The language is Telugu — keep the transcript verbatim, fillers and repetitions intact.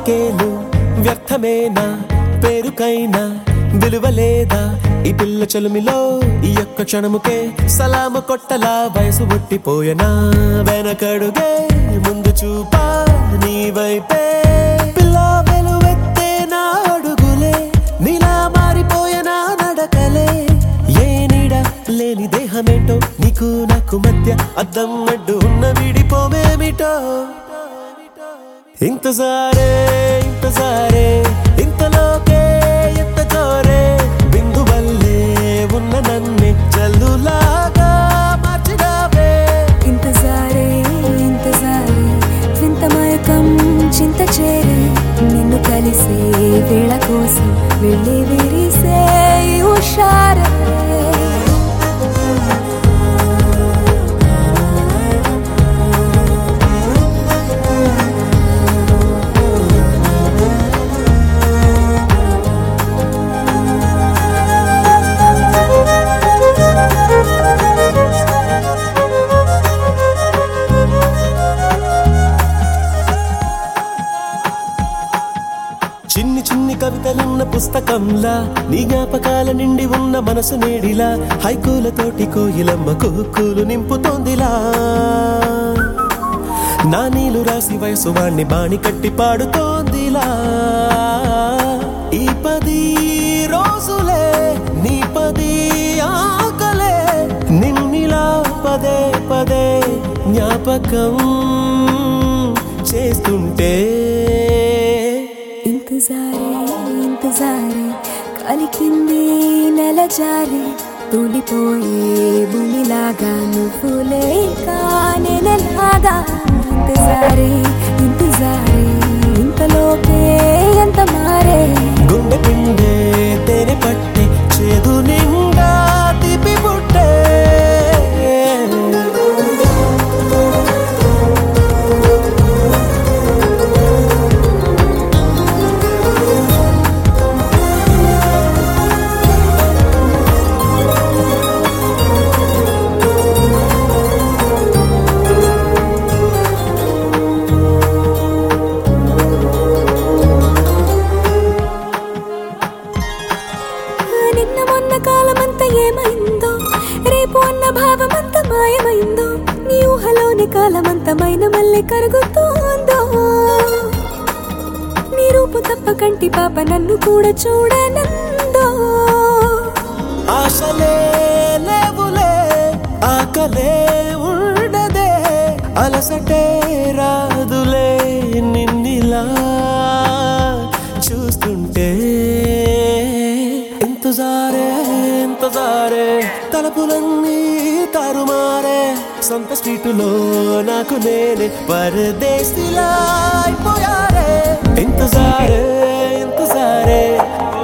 పలికేలు వ్యర్థమేనా పేరుకైనా విలువలేదా ఈ పిల్ల చలుమిలో ఈ యొక్క క్షణముకే సలాము కొట్టలా వయసు ఒట్టిపోయనా వెనకడుగే ముందు చూపా నీ వైపే పిల్ల వెలువెత్తే నా అడుగులే నీలా మారిపోయనా నడకలే ఏ నీడ లేని దేహమేంటో నీకు నాకు మధ్య అద్దం అడ్డు ఉన్న విడిపోమేమిటో ఇంతజారే ఇంతజారే ఇంతలోకే ఇంత జోరే బిందు వల్లే ఉన్న నన్నే జల్లులాగా మార్చినావే ఇంతజారే ఇంతజారే వింత మయకం చింత చేరే నిన్ను కలిసే వేళ కోసం వెళ్ళి విరిసే హుషారే చిన్ని చిన్ని కవితలున్న పుస్తకంలా నీ జ్ఞాపకాల నిండి ఉన్న మనసు నేడిలా హైకూలతోటి కోయిలమ్మ కుహుకులు నింపుతోందిలా నా నీలు రాసి వయసు వాణ్ణి బాణి కట్టి పాడుతోందిలా ఈ పది రోజులే నీ పది ఆకలే నిన్నిలా పదే పదే జ్ఞాపకం చేస్తుంటే ఇంతజారే ఇంతజారే కలికింది నెల జారే తూలిపోయే భూమిలాగా నువ్వు లేక నేనెలాగా ఇంతజారే ఇంతజారే ఇంతలోకే ఎంత మారే గుండె పిండే తేనె పట్టే చేదు నిండా తీపి పుట్టే నిన్న మొన్న కాలమంతా ఏమైందో రేపు అన్న భావమంతా మాయమైందో నీ ఊహలోని కాలమంతమైన మళ్ళీ కరుగుతోందో నీ రూపు తప్ప కంటి పాప నన్ను కూడా చూడనందో ఆశలే లేవులే ఆకలే ఉండదే అలసటే రాదులే నిన్నిలా చూస్తుంటే ఇంతజారే ఇంతజారే తలపులన్నీ తారుమారే సొంత స్ట్రీటులో నాకు నేనే పరదేశిలా అయిపోయారే ఇంతజారే ఇంతజారే